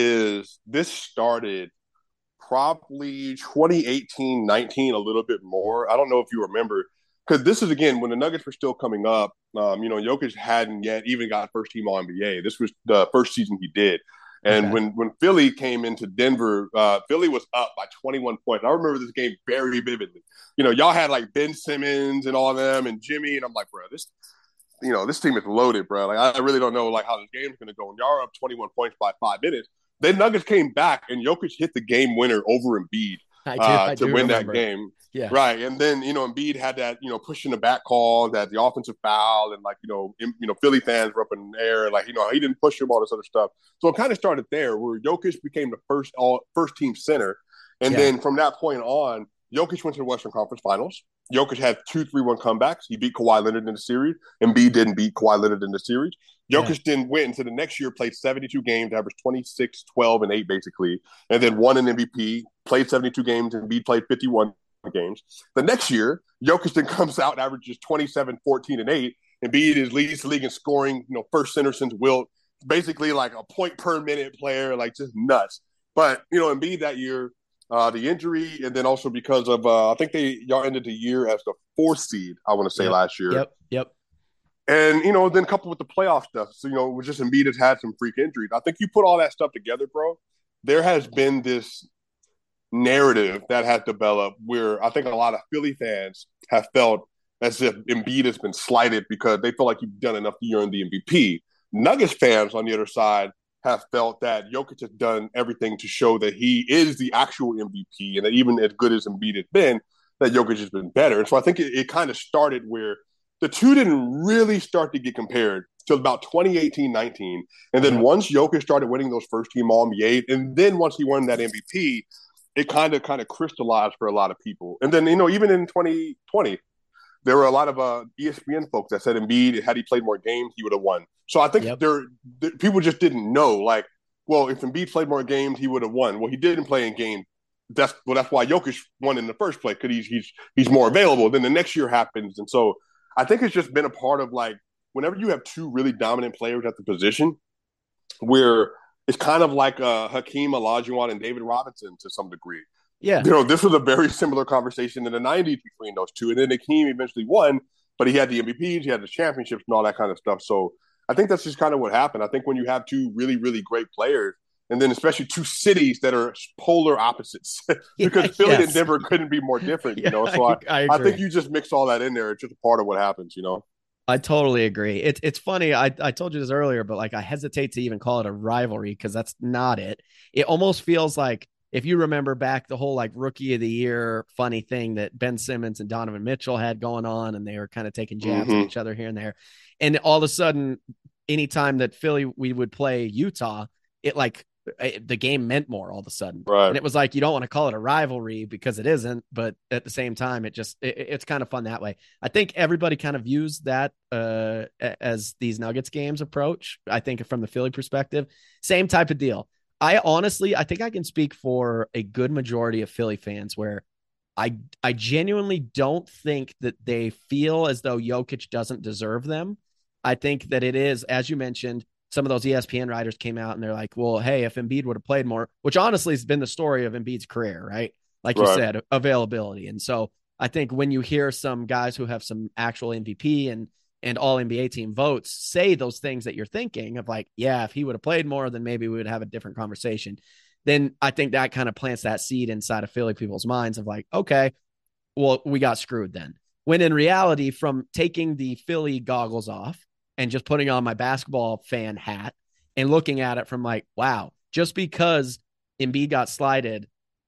this started probably 2018, 19, a little bit more. I don't know if you remember, because this is, again, when the Nuggets were still coming up. Jokic hadn't yet even got first team All NBA. This was the first season he did. And Okay. when Philly came into Denver, Philly was up by 21 points. I remember this game very vividly. Y'all had like Ben Simmons and all of them and Jimmy, and I'm like, bro, this team is loaded, bro. Like, I really don't know like how this game's going to go. And y'all are up 21 points by 5 minutes. Then Nuggets came back and Jokic hit the game winner over Embiid I to do win that remember. game. Yeah. Right. And then, Embiid had that, pushing the back call, that the offensive foul, and like, Philly fans were up in the air. Like, he didn't push him, all this other stuff. So it kind of started there where Jokic became the first team center. And Yeah. then from that point on, Jokic went to the Western Conference Finals. Jokic had 2-3-1 comebacks. He beat Kawhi Leonard in the series. Embiid didn't beat Kawhi Leonard in the series. Yeah. Jokic didn't win until the next year, played 72 games, averaged 26, 12, and 8, basically, and then won an MVP, played 72 games, and Embiid played 51 games. The next year, Jokic then comes out and averages 27, 14, and 8. Embiid leads the league in scoring, first center since Wilt, basically like a point per minute player, like just nuts. But, Embiid that year, the injury, and then also because of I think y'all ended the year as the 4th seed, I want to say, Yep. last year. Yep. And then coupled with the playoff stuff, so with just Embiid has had some freak injuries. I think you put all that stuff together, bro. There has been this narrative that has developed where I think a lot of Philly fans have felt as if Embiid has been slighted because they feel like he's done enough to earn the MVP. Nuggets fans, on the other side, have felt that Jokic has done everything to show that he is the actual MVP, and that even as good as Embiid has been, that Jokic has been better. And so I think it kind of started where the two didn't really start to get compared till about 2018-19. And then once Jokic started winning those first team All NBA, and then once he won that MVP, it kind of crystallized for a lot of people. And then, even in 2020, there were a lot of ESPN folks that said Embiid, had he played more games, he would have won. So I think Yep. people just didn't know, like, well, if Embiid played more games, he would have won. Well, he didn't play in game. That's why Jokic won in the first place, because he's more available. Then the next year happens. And so I think it's just been a part of, like, whenever you have two really dominant players at the position, where it's kind of like Hakeem Olajuwon and David Robinson to some degree. Yeah. This was a very similar conversation in the 90s between those two. And then Hakeem eventually won, but he had the MVPs, he had the championships and all that kind of stuff. So I think that's just kind of what happened. I think when you have two really, really great players, and then especially two cities that are polar opposites, Yeah, because Philly and yes. Denver couldn't be more different, you Yeah, know. I, So I I think agree. you just mix all that in there. It's just a part of what happens, you know. I totally agree. It's funny. I told you this earlier, but like I hesitate to even call it a rivalry because that's not it. It almost feels like if you remember back the whole like rookie of the year funny thing that Ben Simmons and Donovan Mitchell had going on, and they were kind of taking jabs at Mm-hmm. each other here and there. And all of a sudden, anytime that Philly we would play Utah, it like the game meant more all of a sudden. Right. And it was like you don't want to call it a rivalry because it isn't, but at the same time, it's kind of fun that way. I think everybody kind of views that as these Nuggets games approach. I think from the Philly perspective, same type of deal. I think I can speak for a good majority of Philly fans where I genuinely don't think that they feel as though Jokic doesn't deserve them. I think that it is, as you mentioned, some of those ESPN writers came out and they're like, well, hey, if Embiid would have played more, which honestly has been the story of Embiid's career, right? Like you Right. said, availability. And so I think when you hear some guys who have some actual MVP and all NBA team votes say those things that you're thinking of like, yeah, if he would have played more, then maybe we would have a different conversation. Then I think that kind of plants that seed inside of Philly people's minds of like, okay, well, we got screwed then. When in reality, from taking the Philly goggles off and just putting on my basketball fan hat and looking at it from like, wow, just because Embiid got slided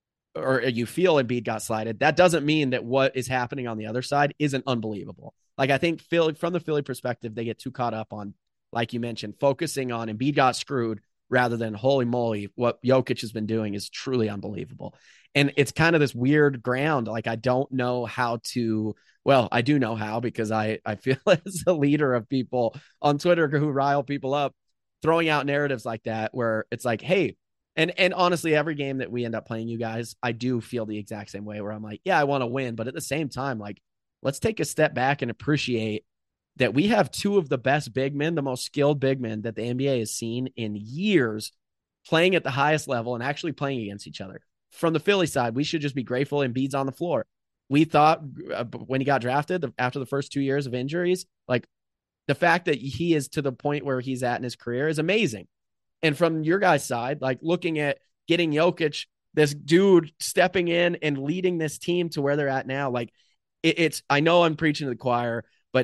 or you feel Embiid got slided, that doesn't mean that what is happening on the other side isn't unbelievable. Like I think Philly, from the Philly perspective, they get too caught up on, like you mentioned, focusing on Embiid got screwed rather than holy moly, what Jokic has been doing is truly unbelievable. And it's kind of this weird ground. Like I don't know how to. Well, I do know how because I feel as a leader of people on Twitter who rile people up, throwing out narratives like that where it's like, hey, and honestly, every game that we end up playing you guys, I do feel the exact same way where I'm like, yeah, I want to win, but at the same time, like, let's take a step back and appreciate that we have two of the best big men, the most skilled big men that the NBA has seen in years, playing at the highest level and actually playing against each other. From the Philly side, we should just be grateful Embiid's on the floor. We thought when he got drafted after the first 2 years of injuries, like the fact that he is to the point where he's at in his career is amazing. And from your guys' side, like looking at getting Jokic, this dude stepping in and leading this team to where they're at now, like it's, I know I'm preaching to the choir, but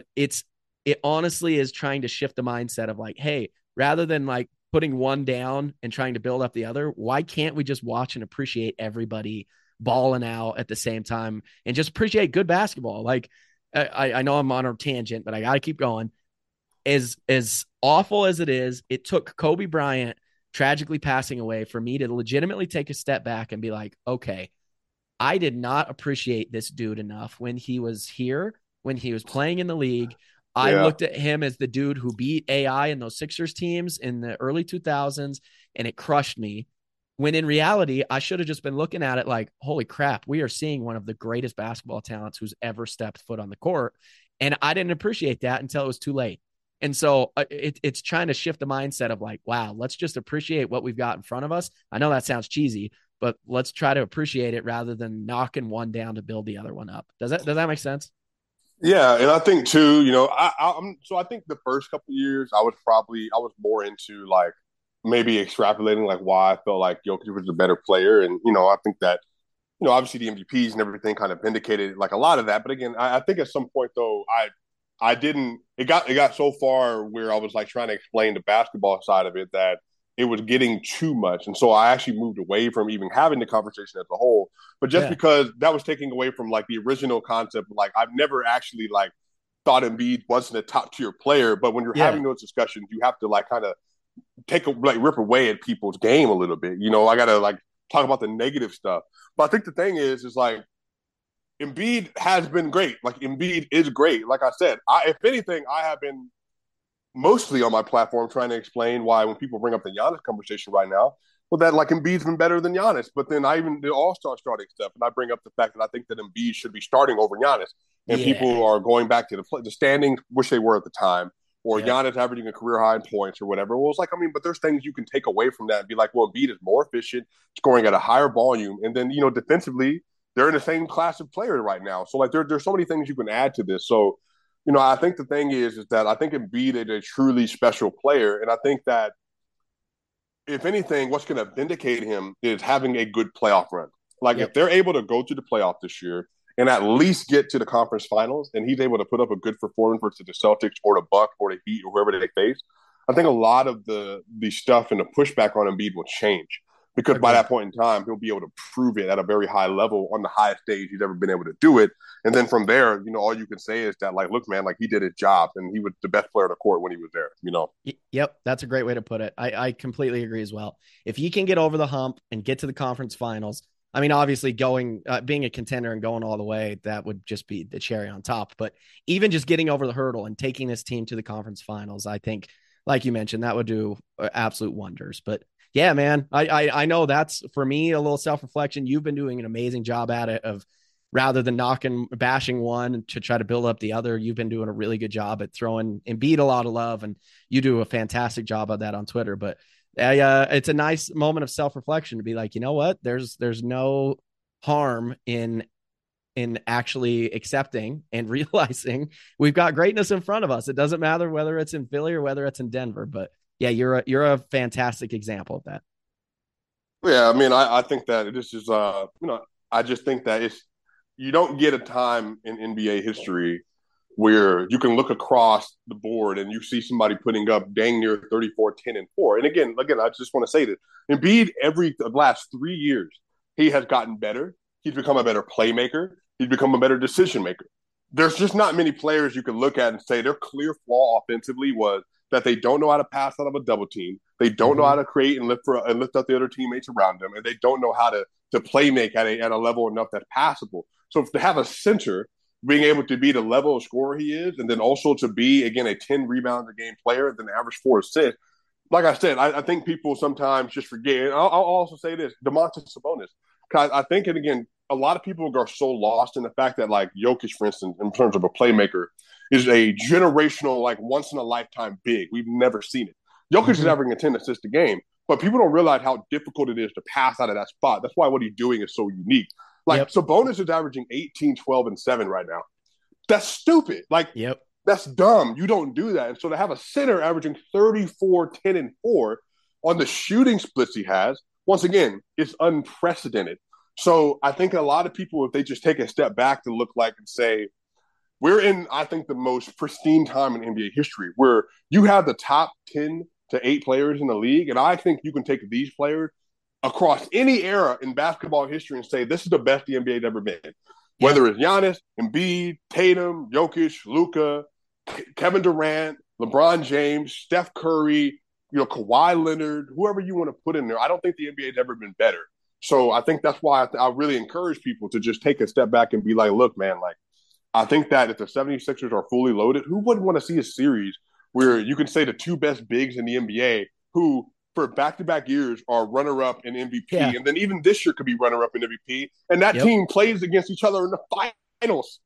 it honestly is trying to shift the mindset of like, hey, rather than like putting one down and trying to build up the other, why can't we just watch and appreciate everybody balling out at the same time and just appreciate good basketball? Like, I know I'm on a tangent, but I got to keep going. As awful as it is, it took Kobe Bryant tragically passing away for me to legitimately take a step back and be like, okay, I did not appreciate this dude enough when he was here, when he was playing in the league. I Yeah. looked at him as the dude who beat AI in those Sixers teams in the early 2000s, and it crushed me. When in reality, I should have just been looking at it like, holy crap, we are seeing one of the greatest basketball talents who's ever stepped foot on the court. And I didn't appreciate that until it was too late. And so it's trying to shift the mindset of like, wow, let's just appreciate what we've got in front of us. I know that sounds cheesy, but let's try to appreciate it rather than knocking one down to build the other one up. Does that make sense? Yeah, and I think too, you know, I'm so I think the first couple of years I was more into like maybe extrapolating like why I felt like Jokic was a better player, and you know I think that you know obviously the MVPs and everything kind of vindicated like a lot of that, but again I think at some point though I didn't it got so far where I was like trying to explain the basketball side of it that it was getting too much. And so I actually moved away from even having the conversation as a whole. But just Yeah. because that was taking away from like the original concept, like I've never actually like thought Embiid wasn't a top tier player. But when you're Yeah. having those discussions, you have to like kind of like rip away at people's game a little bit. You know, I gotta like talk about the negative stuff. But I think the thing is like Embiid has been great. Like Embiid is great. Like I said, if anything, I have been mostly on my platform trying to explain why when people bring up the Giannis conversation right now, well, that like Embiid's been better than Giannis. But then I even the All Star starting stuff, and I bring up the fact that I think that Embiid should be starting over Giannis, and Yeah. people are going back to the standings, which they were at the time, or Yep. Giannis averaging a career high in points or whatever. Well, it's like I mean, but there's things you can take away from that and be like, well, Embiid is more efficient, scoring at a higher volume, and then you know defensively they're in the same class of player right now. So like there's so many things you can add to this. So I think the thing is that I think Embiid is a truly special player, and I think that if anything, what's going to vindicate him is having a good playoff run. Like if Yep. they're able to go to the playoff this year and at least get to the conference finals, and he's able to put up a good performance versus the Celtics or the Bucks or the Heat or whoever they face, I think a lot of the stuff and the pushback on Embiid will change because by Agreed. that point in time, he'll be able to prove it at a very high level on the highest stage he's ever been able to do it. And then from there, all you can say is that, like, look, man, like he did his job and he was the best player on the court when he was there. Yep, that's a great way to put it. I completely agree as well. If you can get over the hump and get to the conference finals, I mean, obviously being a contender and going all the way, that would just be the cherry on top. But even just getting over the hurdle and taking this team to the conference finals, I think, like you mentioned, that would do absolute wonders. But yeah, man, I know that's for me a little self-reflection. You've been doing an amazing job at it of rather than bashing one to try to build up the other. You've been doing a really good job at throwing Embiid a lot of love, and you do a fantastic job of that on Twitter. But it's a nice moment of self-reflection to be like, you know what? There's no harm in actually accepting and realizing we've got greatness in front of us. It doesn't matter whether it's in Philly or whether it's in Denver. But yeah, you're a fantastic example of that. Yeah, I mean, I think that this is, I just think that you don't get a time in NBA history where you can look across the board and you see somebody putting up dang near 34, 10, and 4. And again, I just want to say this. Embiid, the last 3 years, he has gotten better. He's become a better playmaker. He's become a better decision maker. There's just not many players you can look at and say their clear flaw offensively was that they don't know how to pass out of a double team. They don't know how to create and lift up the other teammates around them, and they don't know how to play make at a level enough that's passable. So if they have a center being able to be the level of scorer he is, and then also to be again a 10 rebounds a game player, then average 4 assists. Like I said, I think people sometimes just forget. And I'll also say this: Domantas Sabonis. Because I think, and again, a lot of people are so lost in the fact that, like Jokic, for instance, in terms of a playmaker, is a generational, like once in a lifetime big. We've never seen it. Jokic is averaging 10 assists a game, but people don't realize how difficult it is to pass out of that spot. That's why what he's doing is so unique. Like Yep. Sabonis is averaging 18, 12, and 7 right now. That's stupid. Like Yep. that's dumb. You don't do that. And so to have a center averaging 34, 10, and 4 on the shooting splits he has, once again, it's unprecedented. So I think a lot of people, if they just take a step back to look like and say, we're in, I think, the most pristine time in NBA history where you have the top 10 to 8 players in the league. And I think you can take these players across any era in basketball history and say, this is the best the NBA has ever been. Yeah. Whether it's Giannis, Embiid, Tatum, Jokic, Luka, Kevin Durant, LeBron James, Steph Curry, Kawhi Leonard, whoever you want to put in there, I don't think the NBA has ever been better. So I think that's why I really encourage people to just take a step back and be like, look, man, like, I think that if the 76ers are fully loaded, who wouldn't want to see a series where you can say the two best bigs in the NBA who for back-to-back years are runner-up in MVP, Yeah. and then even this year could be runner-up in MVP, and that team plays against each other in the finals.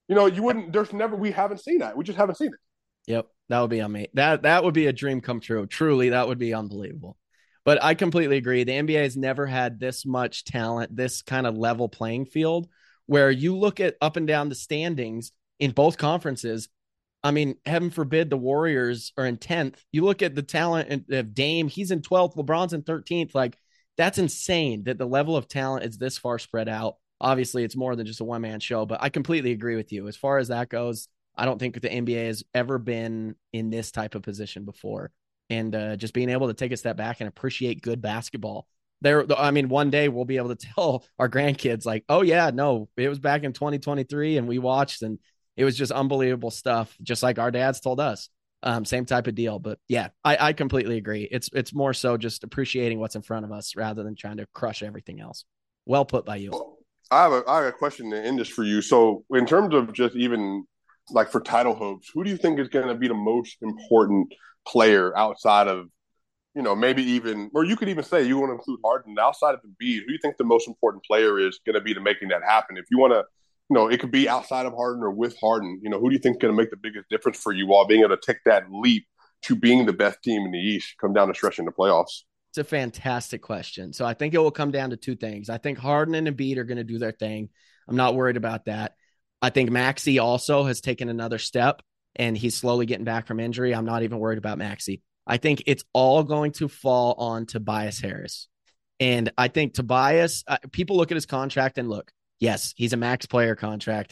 We haven't seen that. We just haven't seen it. Yep. That would be amazing. That would be a dream come true. Truly, that would be unbelievable. But I completely agree. The NBA has never had this much talent, this kind of level playing field where you look at up and down the standings in both conferences. I mean, heaven forbid the Warriors are in 10th. You look at the talent of Dame, he's in 12th, LeBron's in 13th. Like, that's insane that the level of talent is this far spread out. Obviously, it's more than just a one-man show, but I completely agree with you. As far as that goes, I don't think the NBA has ever been in this type of position before. And just being able to take a step back and appreciate good basketball. One day we'll be able to tell our grandkids like, oh yeah, no, it was back in 2023 and we watched and it was just unbelievable stuff. Just like our dads told us, same type of deal. But yeah, I completely agree. It's more so just appreciating what's in front of us rather than trying to crush everything else. Well put by you. I have a question to end this for you. So in terms of just even like for title hopes, who do you think is going to be the most important player outside of, maybe even, or you could even say you want to include Harden outside of Embiid? Who do you think the most important player is going to be to making that happen? If you want to, it could be outside of Harden or with Harden. Who do you think is going to make the biggest difference for you while being able to take that leap to being the best team in the East, come down the stretch in the playoffs? It's a fantastic question. So I think it will come down to two things. I think Harden and Embiid are going to do their thing. I'm not worried about that. I think Maxey also has taken another step and he's slowly getting back from injury, I'm not even worried about Maxey. I think it's all going to fall on Tobias Harris. And I think Tobias, people look at his contract and look, yes, he's a max player contract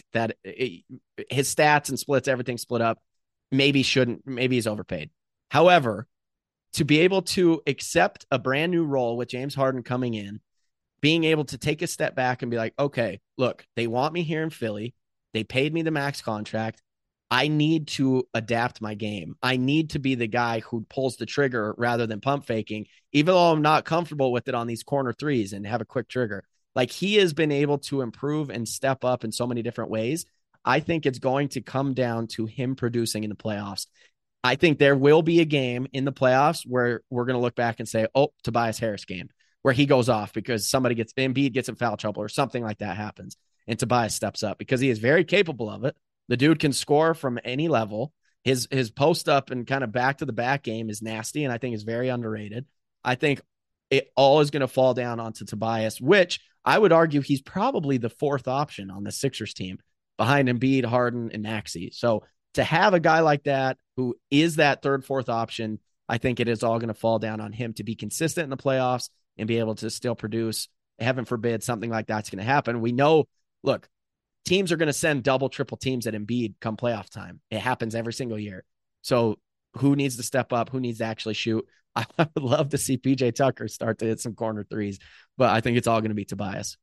his stats and splits, everything split up. Maybe he's overpaid. However, to be able to accept a brand new role with James Harden coming in, being able to take a step back and be like, okay, look, they want me here in Philly. They paid me the max contract. I need to adapt my game. I need to be the guy who pulls the trigger rather than pump faking, even though I'm not comfortable with it on these corner threes and have a quick trigger. Like, he has been able to improve and step up in so many different ways. I think it's going to come down to him producing in the playoffs. I think there will be a game in the playoffs where we're going to look back and say, oh, Tobias Harris game, where he goes off because Embiid gets in foul trouble or something like that happens. And Tobias steps up because he is very capable of it. The dude can score from any level. His post up and kind of back to the back game is nasty, and I think is very underrated. I think it all is going to fall down onto Tobias, which I would argue he's probably the fourth option on the Sixers team behind Embiid, Harden, and Maxey. So to have a guy like that who is that third, fourth option, I think it is all going to fall down on him to be consistent in the playoffs and be able to still produce. Heaven forbid something like that's going to happen. We know, look, teams are going to send double, triple teams at Embiid come playoff time. It happens every single year. So who needs to step up? Who needs to actually shoot? I would love to see PJ Tucker start to hit some corner threes, but I think it's all going to be Tobias.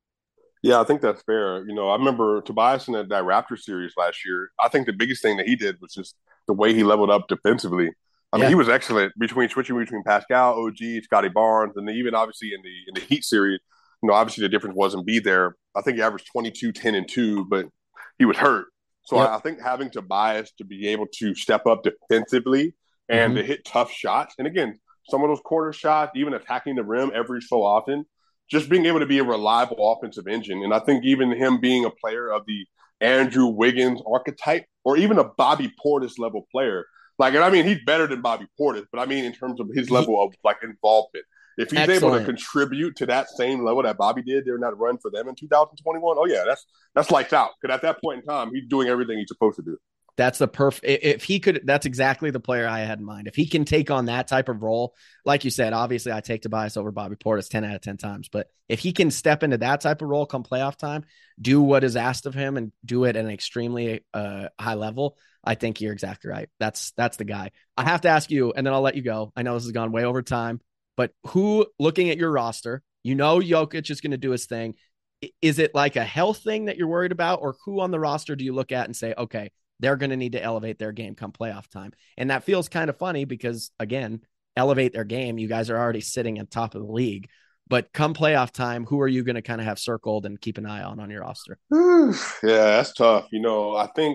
Yeah, I think that's fair. I remember Tobias in that Raptor series last year. I think the biggest thing that he did was just the way he leveled up defensively. I mean, he was excellent switching between Pascal, OG, Scotty Barnes, and even obviously in the Heat series. Obviously the difference wasn't be there. I think he averaged 22, 10, and 2, but he was hurt. So I think having Tobias to be able to step up defensively and to hit tough shots, and again, some of those corner shots, even attacking the rim every so often, just being able to be a reliable offensive engine. And I think even him being a player of the Andrew Wiggins archetype, or even a Bobby Portis level player, and I mean, he's better than Bobby Portis, but I mean, in terms of his level of involvement, if he's able to contribute to that same level that Bobby did during that run for them in 2021, oh yeah, that's lights out. Because at that point in time, he's doing everything he's supposed to do. That's the if he could, that's exactly the player I had in mind. If he can take on that type of role, like you said, obviously I take Tobias over Bobby Portis 10 out of 10 times, but if he can step into that type of role come playoff time, do what is asked of him and do it at an extremely high level, I think you're exactly right. That's the guy. I have to ask you, and then I'll let you go. I know this has gone way over time, but who, looking at your roster, Jokic is going to do his thing. Is it like a health thing that you're worried about, or who on the roster do you look at and say, okay, they're going to need to elevate their game come playoff time? And that feels kind of funny because, again, elevate their game. You guys are already sitting at top of the league. But come playoff time, who are you going to kind of have circled and keep an eye on your roster? Yeah, that's tough. I think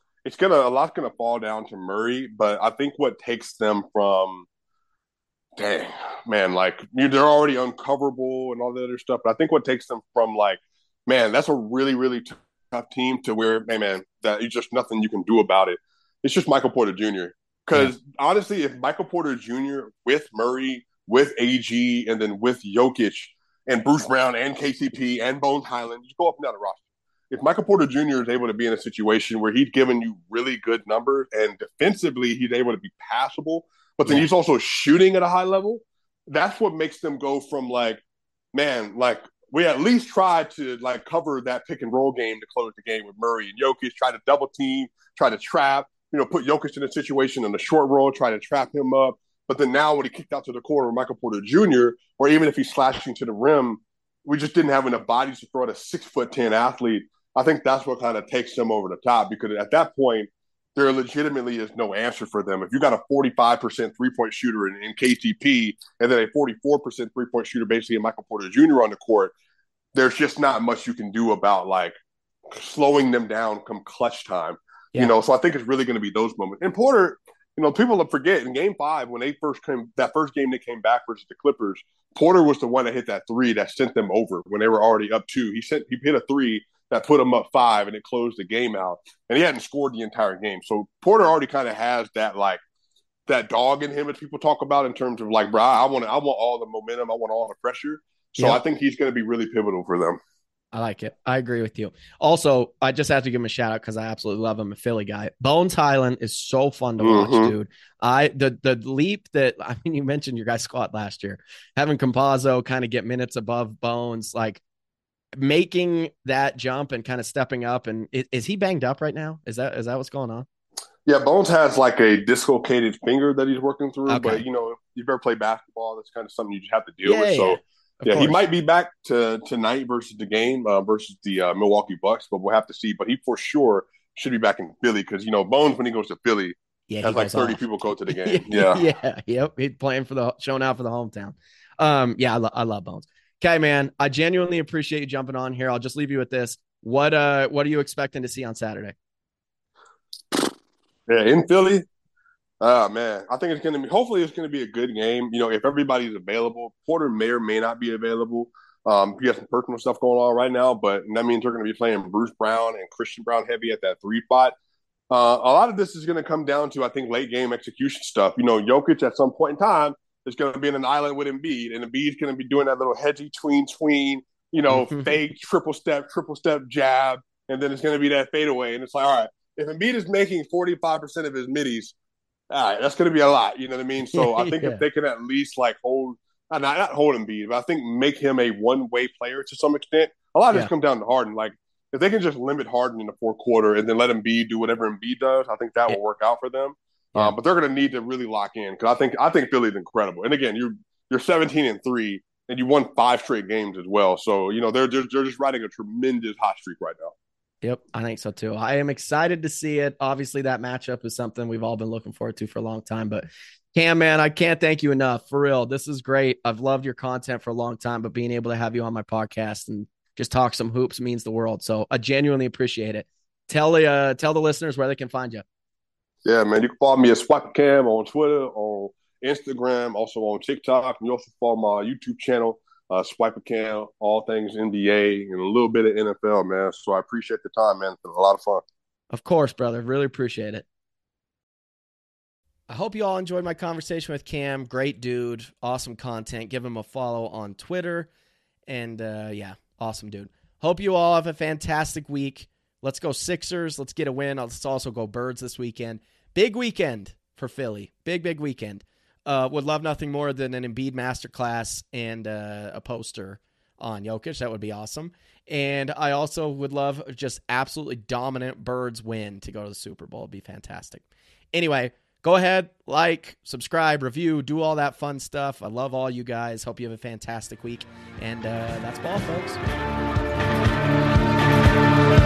a lot's going to fall down to Murray, but I think what takes them from, dang, man, they're already uncoverable and all the other stuff. But I think what takes them from man, that's a really, really tough team to where, hey, man, that it's just nothing you can do about it. It's just Michael Porter Jr. Because honestly, if Michael Porter Jr. with Murray, with AG, and then with Jokic and Bruce Brown and KCP and Bones Highland, just go up and down the roster. If Michael Porter Jr. is able to be in a situation where he's giving you really good numbers and defensively he's able to be passable, but then he's also shooting at a high level, that's what makes them go from we at least tried to cover that pick and roll game to close the game with Murray and Jokic, try to double team, try to trap, put Jokic in a situation in the short roll, try to trap him up. But then now when he kicked out to the corner with Michael Porter Jr., or even if he's slashing to the rim, we just didn't have enough bodies to throw at a 6'10" athlete. I think that's what kind of takes them over the top, because at that point, there legitimately is no answer for them. If you got a 45% three-point shooter in KCP and then a 44% three-point shooter basically in Michael Porter Jr. on the court, there's just not much you can do about slowing them down come clutch time. So I think it's really going to be those moments. And Porter, people forget in Game 5 when they first came, that first game they came back versus the Clippers, Porter was the one that hit that three that sent them over when they were already up 2. He hit a three that put them up 5 and it closed the game out. And he hadn't scored the entire game. So Porter already kind of has that that dog in him that people talk about in terms of bro, I want all the momentum, I want all the pressure. So I think he's going to be really pivotal for them. I like it. I agree with you. Also, I just have to give him a shout out because I absolutely love him, a Philly guy. Bones Highland is so fun to watch, Mm-hmm. dude. The leap that I mean, you mentioned your guys squad last year, having Compazzo kind of get minutes above Bones, like making that jump and kind of stepping up. And is he banged up right now? Is that what's going on? Yeah, Bones has like a dislocated finger that he's working through, but Okay. you know, if you've ever played basketball, that's kind of something you just have to deal Yeah, with. yeah, So of yeah, he course. might be back to tonight versus the game versus the Milwaukee Bucks, but we'll have to see. But he for sure should be back in Philly because you know Bones when he goes to Philly Yeah, he has like goes 30 off. people go to the game. Yeah, Yeah, yep. He's playing for showing out for the hometown. Yeah, I love Bones. Okay, man. I genuinely appreciate you jumping on here. I'll just leave you with this. What are you expecting to see on Saturday? yeah, in Philly. Oh man, I think it's going to be. Hopefully, it's going to be a good game. You know, if everybody's available, Porter may or may not be available. He has some personal stuff going on right now, but that means they're going to be playing Bruce Brown and Christian Brown heavy at that 3 spot. A lot of this is going to come down to, I think, late game execution stuff. You know, Jokic at some point in time is going to be in an island with Embiid, and Embiid's going to be doing that little hedgy tween, you know, fake triple step jab, and then it's going to be that fadeaway. And it's like, all right, if Embiid is making 45% of his middies, all right, that's going to be a lot. You know what I mean? So I think if Yeah. they can at least like hold, not hold Embiid, but I think make him a one way player to some extent. A lot of this Yeah. comes down to Harden. Like if they can just limit Harden in the fourth quarter and then let Embiid do whatever Embiid does, I think that Yeah. will work out for them. Yeah. But they're going to need to really lock in because I think Philly's incredible. And again, you're 17-3 and you won 5 straight games as well. So you know they're just riding a tremendous hot streak right now. Yep, I think so too. I am excited to see it. Obviously, that matchup is something we've all been looking forward to for a long time. But Cam, man, I can't thank you enough. For real, this is great. I've loved your content for a long time, but being able to have you on my podcast and just talk some hoops means the world. So I genuinely appreciate it. Tell the listeners where they can find you. Yeah, man. You can follow me at SwiperCam on Twitter, on Instagram, also on TikTok. And you also follow my YouTube channel, SwiperCam, all things NBA and a little bit of NFL, man. So I appreciate the time, man. It's been a lot of fun. Of course, brother. Really appreciate it. I hope you all enjoyed my conversation with Cam. Great dude. Awesome content. Give him a follow on Twitter. And yeah, awesome dude. Hope you all have a fantastic week. Let's go Sixers. Let's get a win. Let's also go Birds this weekend. Big weekend for Philly. Big weekend. Would love nothing more than an Embiid masterclass and a poster on Jokic. That would be awesome. And I also would love just absolutely dominant Birds win to go to the Super Bowl. It'd be fantastic. Anyway, go ahead, like, subscribe, review, do all that fun stuff. I love all you guys. Hope you have a fantastic week. And that's ball, folks.